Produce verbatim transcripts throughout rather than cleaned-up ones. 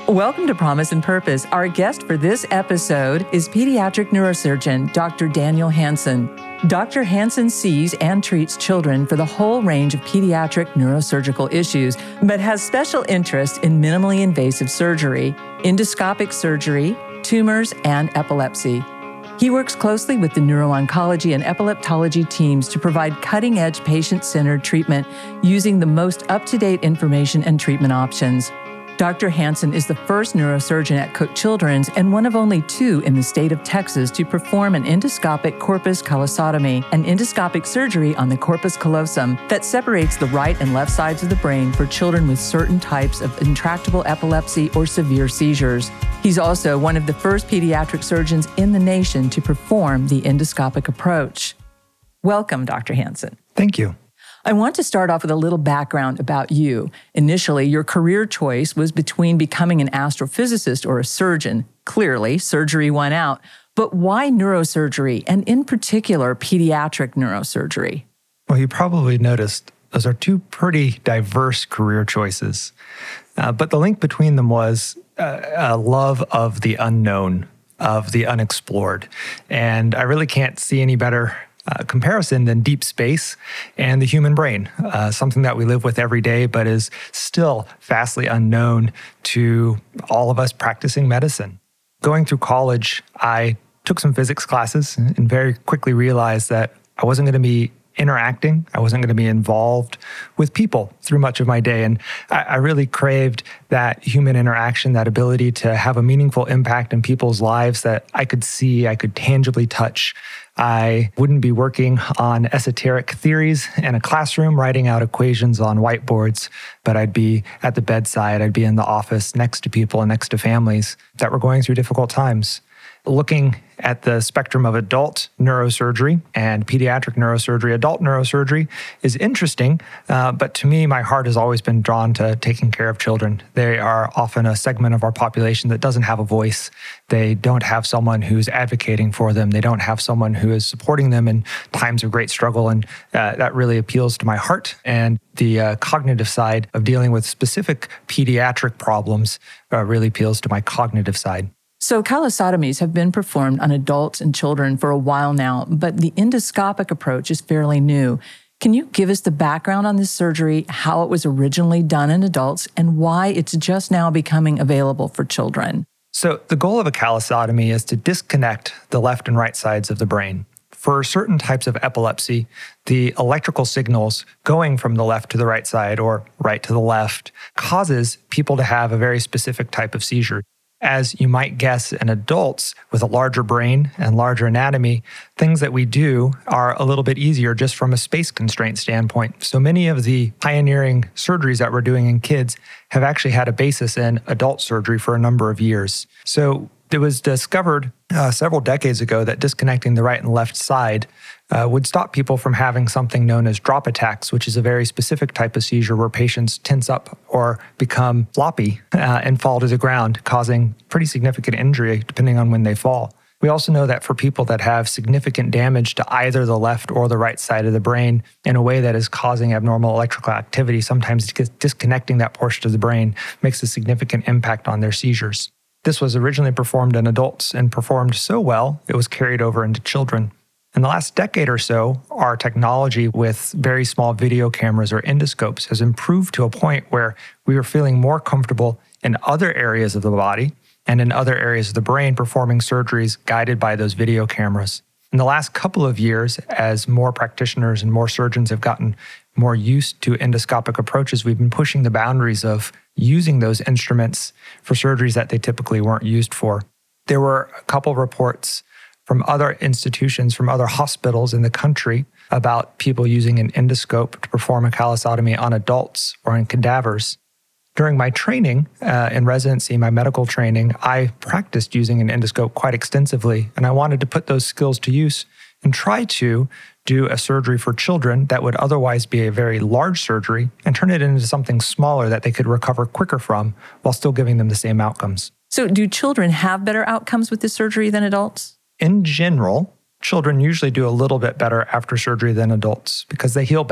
Welcome to Promise and Purpose. Our guest for this episode is pediatric neurosurgeon Doctor Daniel Hansen. Doctor Hansen sees and treats children for the whole range of pediatric neurosurgical issues, but has special interest in minimally invasive surgery, endoscopic surgery, tumors, and epilepsy. He works closely with the neuro-oncology and epileptology teams to provide cutting-edge patient-centered treatment using the most up-to-date information and treatment options. Doctor Hansen is the first neurosurgeon at Cook Children's and one of only two in the state of Texas to perform an endoscopic corpus callosotomy, an endoscopic surgery on the corpus callosum that separates the right and left sides of the brain for children with certain types of intractable epilepsy or severe seizures. He's also one of the first pediatric surgeons in the nation to perform the endoscopic approach. Welcome, Doctor Hansen. Thank you. I want to start off with a little background about you. Initially, your career choice was between becoming an astrophysicist or a surgeon. Clearly, surgery won out. But why neurosurgery, and in particular, pediatric neurosurgery? Well, you probably noticed those are two pretty diverse career choices. Uh, but the link between them was uh, a love of the unknown, of the unexplored. And I really can't see any better Uh, comparison than deep space and the human brain, uh, something that we live with every day, but is still vastly unknown to all of us practicing medicine. Going through college, I took some physics classes and very quickly realized that I wasn't going to be interacting. I wasn't going to be involved with people through much of my day. And I, I really craved that human interaction, that ability to have a meaningful impact in people's lives that I could see, I could tangibly touch. I wouldn't be working on esoteric theories in a classroom, writing out equations on whiteboards, but I'd be at the bedside, I'd be in the office next to people and next to families that were going through difficult times. Looking at the spectrum of adult neurosurgery and pediatric neurosurgery, adult neurosurgery is interesting, uh, but to me, my heart has always been drawn to taking care of children. They are often a segment of our population that doesn't have a voice. They don't have someone who's advocating for them. They don't have someone who is supporting them in times of great struggle, and uh, that really appeals to my heart. And the uh, cognitive side of dealing with specific pediatric problems uh, really appeals to my cognitive side. So callosotomies have been performed on adults and children for a while now, but the endoscopic approach is fairly new. Can you give us the background on this surgery, how it was originally done in adults, and why it's just now becoming available for children? So the goal of a callosotomy is to disconnect the left and right sides of the brain. For certain types of epilepsy, the electrical signals going from the left to the right side or right to the left causes people to have a very specific type of seizure. As you might guess, in adults with a larger brain and larger anatomy, things that we do are a little bit easier just from a space constraint standpoint. So many of the pioneering surgeries that we're doing in kids have actually had a basis in adult surgery for a number of years. So it was discovered uh, several decades ago that disconnecting the right and left side uh, would stop people from having something known as drop attacks, which is a very specific type of seizure where patients tense up or become floppy uh, and fall to the ground, causing pretty significant injury depending on when they fall. We also know that for people that have significant damage to either the left or the right side of the brain in a way that is causing abnormal electrical activity, sometimes disconnecting that portion of the brain makes a significant impact on their seizures. This was originally performed in adults and performed so well, it was carried over into children. In the last decade or so, our technology with very small video cameras or endoscopes has improved to a point where we are feeling more comfortable in other areas of the body and in other areas of the brain performing surgeries guided by those video cameras. In the last couple of years, as more practitioners and more surgeons have gotten more used to endoscopic approaches, we've been pushing the boundaries of using those instruments for surgeries that they typically weren't used for. There were a couple reports from other institutions, from other hospitals in the country about people using an endoscope to perform a callosotomy on adults or in cadavers. During my training uh, in residency, my medical training, I practiced using an endoscope quite extensively, and I wanted to put those skills to use and try to do a surgery for children that would otherwise be a very large surgery and turn it into something smaller that they could recover quicker from while still giving them the same outcomes. So do children have better outcomes with this surgery than adults? In general, children usually do a little bit better after surgery than adults because they heal better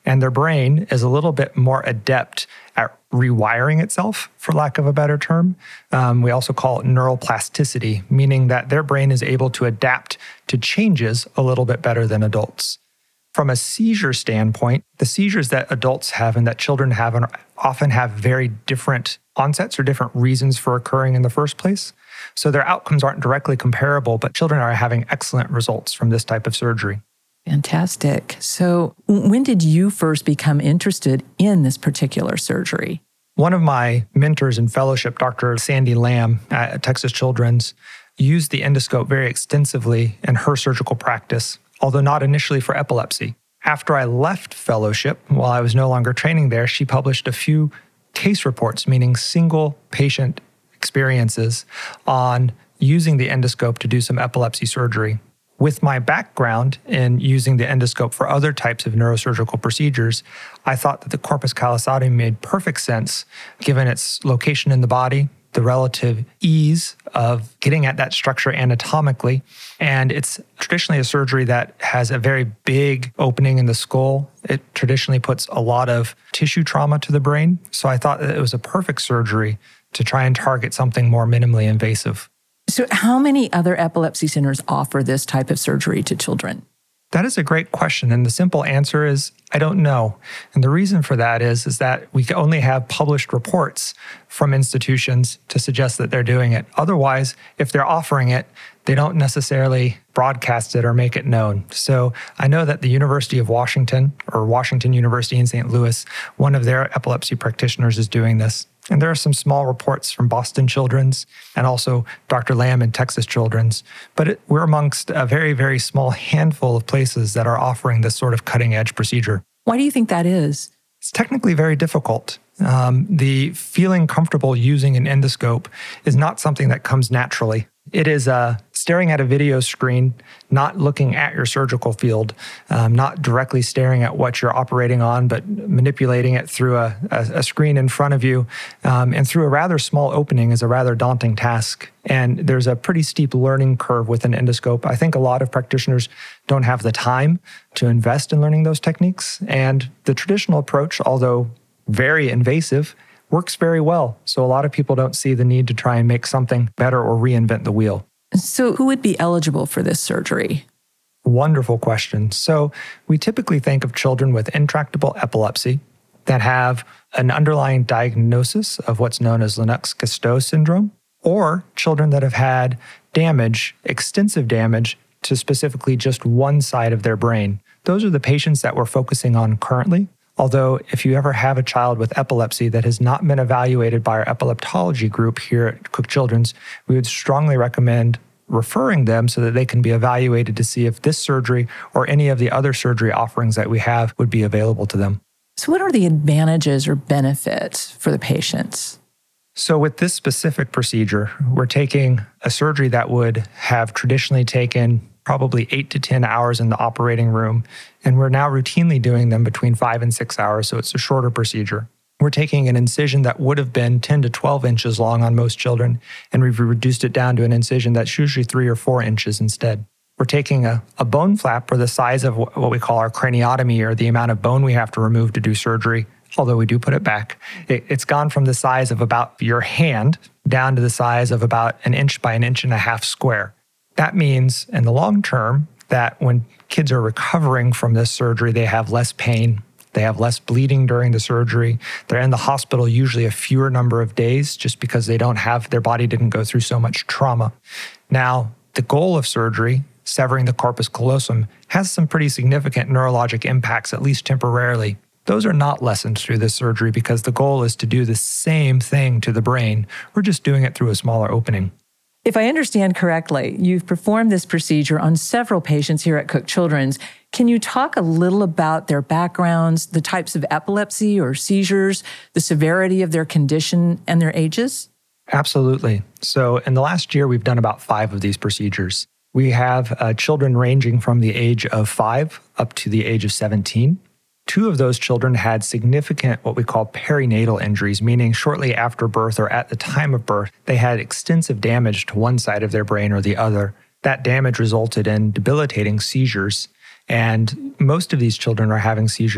And their brain is a little bit more adept at rewiring itself, for lack of a better term. Um, we also call it neuroplasticity, meaning that their brain is able to adapt to changes a little bit better than adults. From a seizure standpoint, the seizures that adults have and that children have often have very different onsets or different reasons for occurring in the first place. So their outcomes aren't directly comparable, but children are having excellent results from this type of surgery. Fantastic. So when did you first become interested in this particular surgery? One of my mentors in fellowship, Doctor Sandy Lamb at Texas Children's, used the endoscope very extensively in her surgical practice, although not initially for epilepsy. After I left fellowship, while I was no longer training there, she published a few case reports, meaning single patient experiences on using the endoscope to do some epilepsy surgery. With my background in using the endoscope for other types of neurosurgical procedures, I thought that the corpus callosotomy made perfect sense given its location in the body, the relative ease of getting at that structure anatomically. And it's traditionally a surgery that has a very big opening in the skull. It traditionally puts a lot of tissue trauma to the brain. So I thought that it was a perfect surgery to try and target something more minimally invasive. So how many other epilepsy centers offer this type of surgery to children? That is a great question. And the simple answer is, I don't know. And the reason for that is, is that we only have published reports from institutions to suggest that they're doing it. Otherwise, if they're offering it, they don't necessarily broadcast it or make it known. So I know that the University of Washington, or Washington University in Saint Louis, one of their epilepsy practitioners is doing this. And there are some small reports from Boston Children's and also Doctor Lamb in Texas Children's. But it, we're amongst a very, very small handful of places that are offering this sort of cutting-edge procedure. Why do you think that is? It's technically very difficult. Um, the feeling comfortable using an endoscope is not something that comes naturally. It is uh, staring at a video screen, not looking at your surgical field, um, not directly staring at what you're operating on, but manipulating it through a, a, a screen in front of you. Um, and through a rather small opening is a rather daunting task. And there's a pretty steep learning curve with an endoscope. I think a lot of practitioners don't have the time to invest in learning those techniques. And the traditional approach, although very invasive, works very well. So a lot of people don't see the need to try and make something better or reinvent the wheel. So who would be eligible for this surgery? Wonderful question. So we typically think of children with intractable epilepsy that have an underlying diagnosis of what's known as Lennox-Gastaut syndrome, or children that have had damage, extensive damage, to specifically just one side of their brain. Those are the patients that we're focusing on currently. Although, if you ever have a child with epilepsy that has not been evaluated by our epileptology group here at Cook Children's, we would strongly recommend referring them so that they can be evaluated to see if this surgery or any of the other surgery offerings that we have would be available to them. So what are the advantages or benefits for the patients? So with this specific procedure, we're taking a surgery that would have traditionally taken probably eight to ten hours in the operating room. And we're now routinely doing them between five and six hours. So it's a shorter procedure. We're taking an incision that would have been ten to twelve inches long on most children, and we've reduced it down to an incision that's usually three or four inches instead. We're taking a, a bone flap or the size of what we call our craniotomy, or the amount of bone we have to remove to do surgery, although we do put it back. It, it's gone from the size of about your hand down to the size of about an inch by an inch and a half square. That means in the long term that when kids are recovering from this surgery, they have less pain, they have less bleeding during the surgery. They're in the hospital usually a fewer number of days just because they don't have, their body didn't go through so much trauma. Now, the goal of surgery, severing the corpus callosum, has some pretty significant neurologic impacts, at least temporarily. Those are not lessened through this surgery because the goal is to do the same thing to the brain. We're just doing it through a smaller opening. If I understand correctly, you've performed this procedure on several patients here at Cook Children's. Can you talk a little about their backgrounds, the types of epilepsy or seizures, the severity of their condition, and their ages? Absolutely. So in the last year, we've done about five of these procedures. We have uh, children ranging from the age of five up to the age of seventeen. Two of those children had significant what we call perinatal injuries, meaning shortly after birth or at the time of birth, they had extensive damage to one side of their brain or the other. That damage resulted in debilitating seizures. And most of these children are having seizures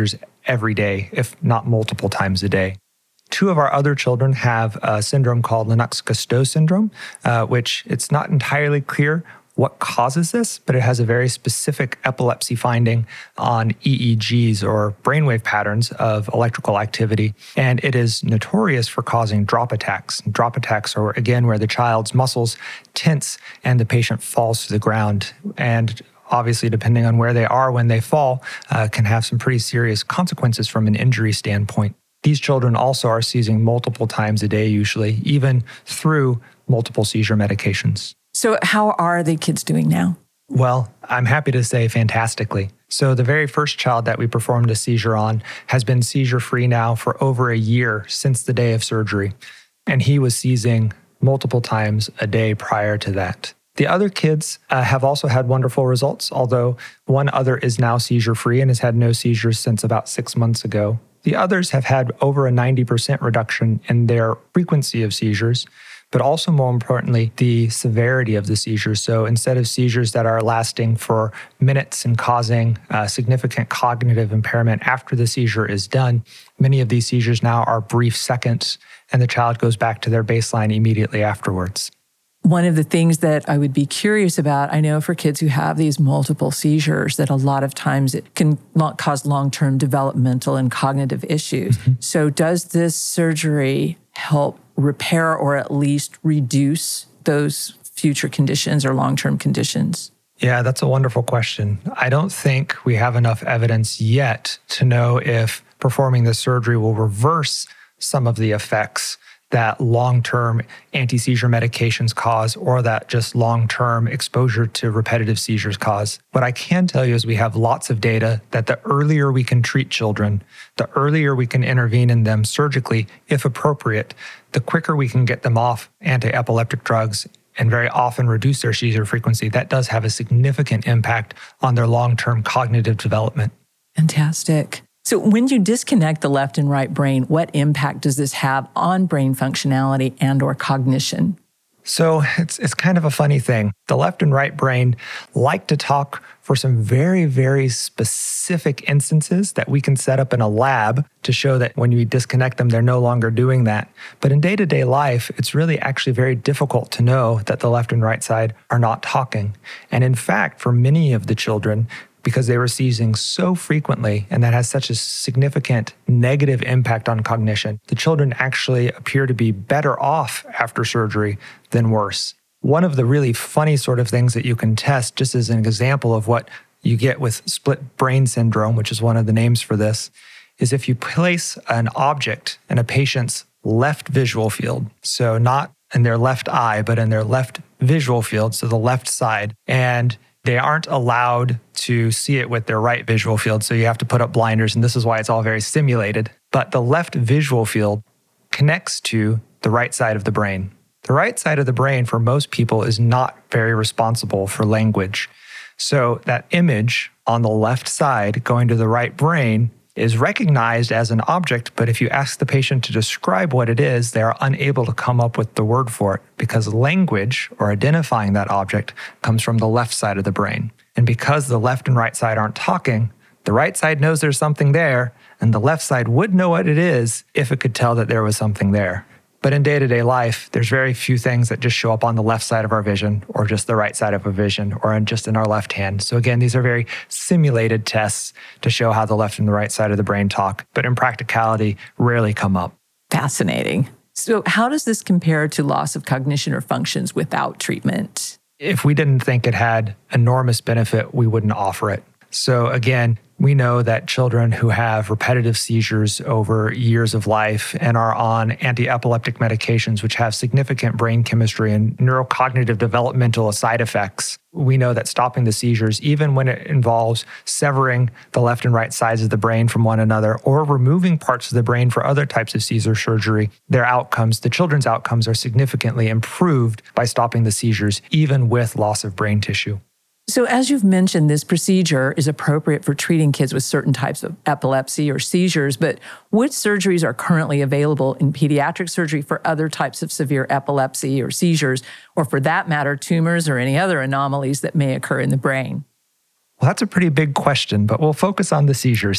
every day, if not multiple times a day. Two of our other children have a syndrome called Lennox-Gastaut syndrome, uh, which it's not entirely clear what causes this, but it has a very specific epilepsy finding on E E Gs or brainwave patterns of electrical activity. And it is notorious for causing drop attacks. Drop attacks are, again, where the child's muscles tense and the patient falls to the ground. And obviously, depending on where they are when they fall, uh, can have some pretty serious consequences from an injury standpoint. These children also are seizing multiple times a day, usually, even through multiple seizure medications. So how are the kids doing now? Well, I'm happy to say fantastically. So the very first child that we performed a seizure on has been seizure-free now for over a year since the day of surgery. And he was seizing multiple times a day prior to that. The other kids uh, have also had wonderful results, although one other is now seizure-free and has had no seizures since about six months ago. The others have had over a ninety percent reduction in their frequency of seizures, but also more importantly, the severity of the seizures. So instead of seizures that are lasting for minutes and causing uh, significant cognitive impairment after the seizure is done, many of these seizures now are brief seconds, and the child goes back to their baseline immediately afterwards. One of the things that I would be curious about, I know for kids who have these multiple seizures, that a lot of times it can cause long-term developmental and cognitive issues. Mm-hmm. So does this surgery help repair or at least reduce those future conditions or long-term conditions? Yeah, that's a wonderful question. I don't think we have enough evidence yet to know if performing the surgery will reverse some of the effects that long-term anti-seizure medications cause or that just long-term exposure to repetitive seizures cause. What I can tell you is we have lots of data that the earlier we can treat children, the earlier we can intervene in them surgically, if appropriate, the quicker we can get them off anti-epileptic drugs and very often reduce their seizure frequency. That does have a significant impact on their long-term cognitive development. Fantastic. So when you disconnect the left and right brain, what impact does this have on brain functionality and or cognition? So it's it's kind of a funny thing. The left and right brain like to talk for some very, very specific instances that we can set up in a lab to show that when you disconnect them, they're no longer doing that. But in day-to-day life, it's really actually very difficult to know that the left and right side are not talking. And in fact, for many of the children, because they were seizing so frequently, and that has such a significant negative impact on cognition, the children actually appear to be better off after surgery than worse. One of the really funny sort of things that you can test, just as an example of what you get with split brain syndrome, which is one of the names for this, is if you place an object in a patient's left visual field, so not in their left eye, but in their left visual field, so the left side, and they aren't allowed to see it with their right visual field, so you have to put up blinders, and this is why it's all very simulated. But the left visual field connects to the right side of the brain. The right side of the brain, for most people, is not very responsible for language. So that image on the left side going to the right brain is recognized as an object, but if you ask the patient to describe what it is, they are unable to come up with the word for it because language or identifying that object comes from the left side of the brain. And because the left and right side aren't talking, the right side knows there's something there, and the left side would know what it is if it could tell that there was something there. But in day-to-day life, there's very few things that just show up on the left side of our vision or just the right side of our vision or in just in our left hand. So again, these are very simulated tests to show how the left and the right side of the brain talk, but in practicality, rarely come up. Fascinating. So how does this compare to loss of cognition or functions without treatment? If we didn't think it had enormous benefit, we wouldn't offer it. So again, we know that children who have repetitive seizures over years of life and are on anti-epileptic medications, which have significant brain chemistry and neurocognitive developmental side effects, we know that stopping the seizures, even when it involves severing the left and right sides of the brain from one another or removing parts of the brain for other types of seizure surgery, their outcomes, the children's outcomes, are significantly improved by stopping the seizures, even with loss of brain tissue. So as you've mentioned, this procedure is appropriate for treating kids with certain types of epilepsy or seizures, but which surgeries are currently available in pediatric surgery for other types of severe epilepsy or seizures, or for that matter, tumors or any other anomalies that may occur in the brain? Well, that's a pretty big question, but we'll focus on the seizures.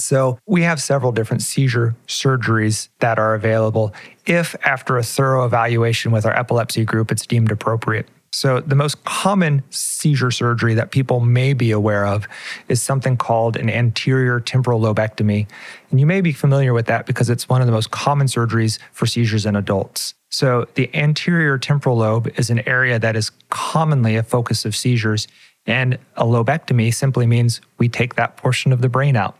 So we have several different seizure surgeries that are available if, after a thorough evaluation with our epilepsy group, it's deemed appropriate. So the most common seizure surgery that people may be aware of is something called an anterior temporal lobectomy. And you may be familiar with that because it's one of the most common surgeries for seizures in adults. So the anterior temporal lobe is an area that is commonly a focus of seizures. And a lobectomy simply means we take that portion of the brain out.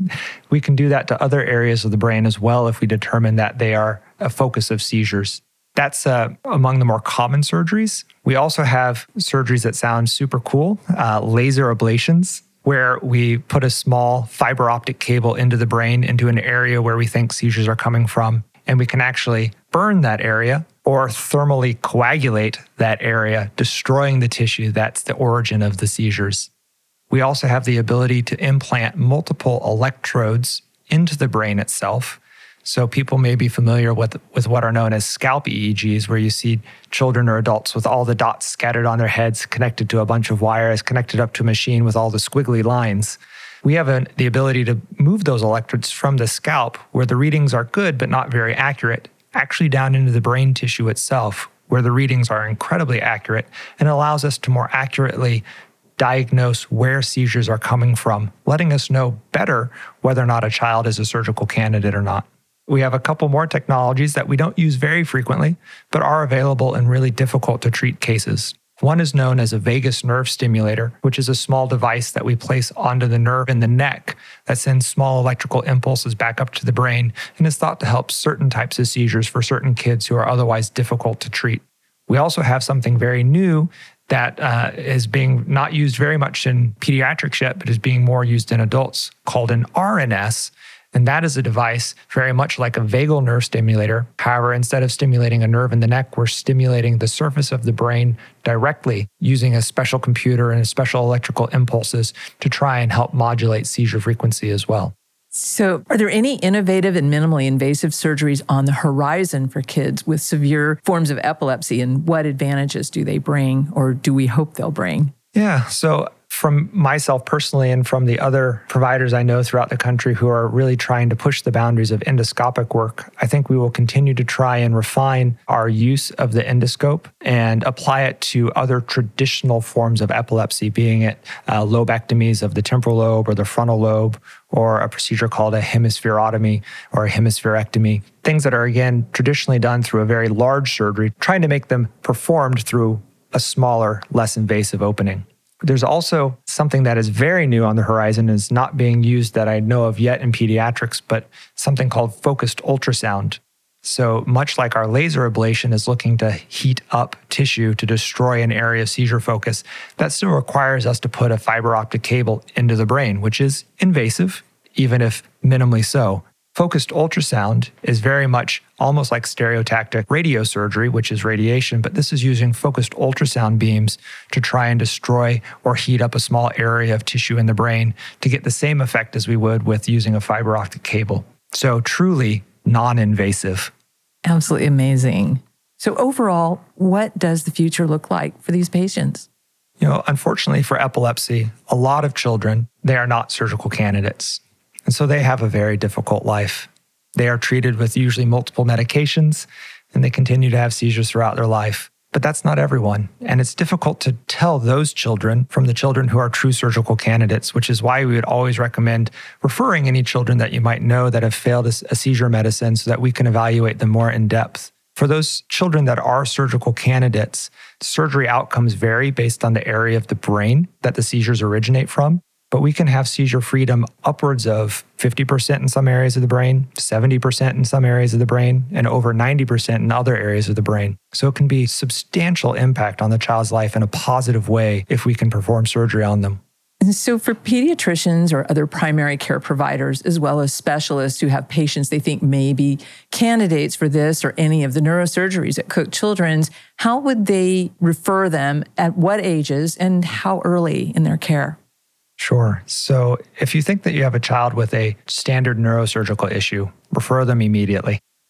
We can do that to other areas of the brain as well if we determine that they are a focus of seizures. That's uh, among the more common surgeries. We also have surgeries that sound super cool, uh, laser ablations, where we put a small fiber optic cable into the brain, into an area where we think seizures are coming from, and we can actually burn that area or thermally coagulate that area, destroying the tissue that's the origin of the seizures. We also have the ability to implant multiple electrodes into the brain itself. So people may be familiar with, with what are known as scalp E E Gs, where you see children or adults with all the dots scattered on their heads, connected to a bunch of wires, connected up to a machine with all the squiggly lines. We have a, the ability to move those electrodes from the scalp, where the readings are good but not very accurate, actually down into the brain tissue itself, where the readings are incredibly accurate and allows us to more accurately diagnose where seizures are coming from, letting us know better whether or not a child is a surgical candidate or not. We have a couple more technologies that we don't use very frequently, but are available in really difficult to treat cases. One is known as a vagus nerve stimulator, which is a small device that we place onto the nerve in the neck that sends small electrical impulses back up to the brain and is thought to help certain types of seizures for certain kids who are otherwise difficult to treat. We also have something very new that uh, is being not used very much in pediatrics yet, but is being more used in adults, called an R N S. And that is a device very much like a vagal nerve stimulator. However, instead of stimulating a nerve in the neck, we're stimulating the surface of the brain directly using a special computer and special electrical impulses to try and help modulate seizure frequency as well. So are there any innovative and minimally invasive surgeries on the horizon for kids with severe forms of epilepsy, and what advantages do they bring, or do we hope they'll bring? Yeah, so from myself personally and from the other providers I know throughout the country who are really trying to push the boundaries of endoscopic work, I think we will continue to try and refine our use of the endoscope and apply it to other traditional forms of epilepsy, being it uh, lobectomies of the temporal lobe or the frontal lobe, or a procedure called a hemispherotomy or a hemispherectomy. Things that are, again, traditionally done through a very large surgery, trying to make them performed through a smaller, less invasive opening. There's also something that is very new on the horizon and is not being used that I know of yet in pediatrics, but something called focused ultrasound. So much like our laser ablation is looking to heat up tissue to destroy an area of seizure focus, that still requires us to put a fiber optic cable into the brain, which is invasive, even if minimally so. Focused ultrasound is very much almost like stereotactic radiosurgery, which is radiation, but this is using focused ultrasound beams to try and destroy or heat up a small area of tissue in the brain to get the same effect as we would with using a fiber optic cable. So truly non-invasive. Absolutely amazing. So overall, what does the future look like for these patients? You know, unfortunately for epilepsy, a lot of children, they are not surgical candidates. And so they have a very difficult life. They are treated with usually multiple medications, and they continue to have seizures throughout their life. But that's not everyone. And it's difficult to tell those children from the children who are true surgical candidates, which is why we would always recommend referring any children that you might know that have failed a seizure medicine so that we can evaluate them more in depth. For those children that are surgical candidates, surgery outcomes vary based on the area of the brain that the seizures originate from. But we can have seizure freedom upwards of fifty percent in some areas of the brain, seventy percent in some areas of the brain, and over ninety percent in other areas of the brain. So it can be substantial impact on the child's life in a positive way if we can perform surgery on them. And so for pediatricians or other primary care providers, as well as specialists who have patients they think may be candidates for this or any of the neurosurgeries at Cook Children's, how would they refer them, at what ages, and how early in their care? Sure. So if you think that you have a child with a standard neurosurgical issue, refer them immediately.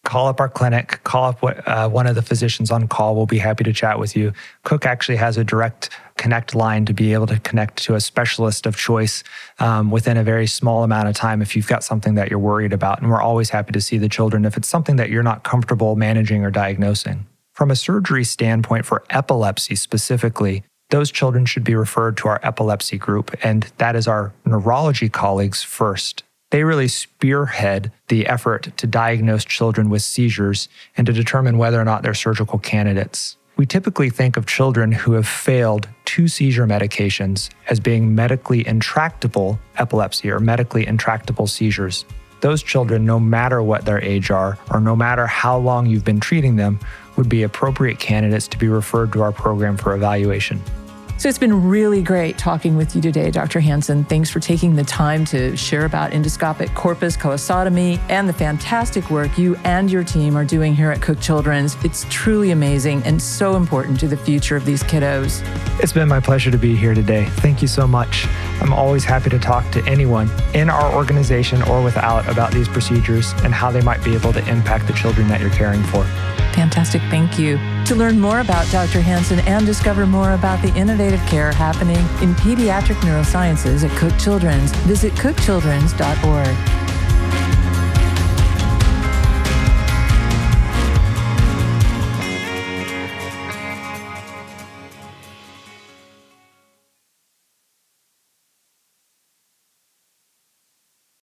call up our clinic, call up what, uh, one of the physicians on call. We'll be happy to chat with you. Cook actually has a direct connect line to be able to connect to a specialist of choice um, within a very small amount of time if you've got something that you're worried about. And we're always happy to see the children if it's something that you're not comfortable managing or diagnosing. From a surgery standpoint for epilepsy specifically, those children should be referred to our epilepsy group, and that is our neurology colleagues first. They really spearhead the effort to diagnose children with seizures and to determine whether or not they're surgical candidates. We typically think of children who have failed two seizure medications as being medically intractable epilepsy or medically intractable seizures. Those children, no matter what their age are, or no matter how long you've been treating them, would be appropriate candidates to be referred to our program for evaluation. So it's been really great talking with you today, Doctor Hansen. Thanks for taking the time to share about endoscopic corpus callosatomy and the fantastic work you and your team are doing here at Cook Children's. It's truly amazing and so important to the future of these kiddos. It's been my pleasure to be here today. Thank you so much. I'm always happy to talk to anyone in our organization or without about these procedures and how they might be able to impact the children that you're caring for. Fantastic. Thank you. To learn more about Doctor Hansen and discover more about the innovative care happening in pediatric neurosciences at Cook Children's, visit cook childrens dot org.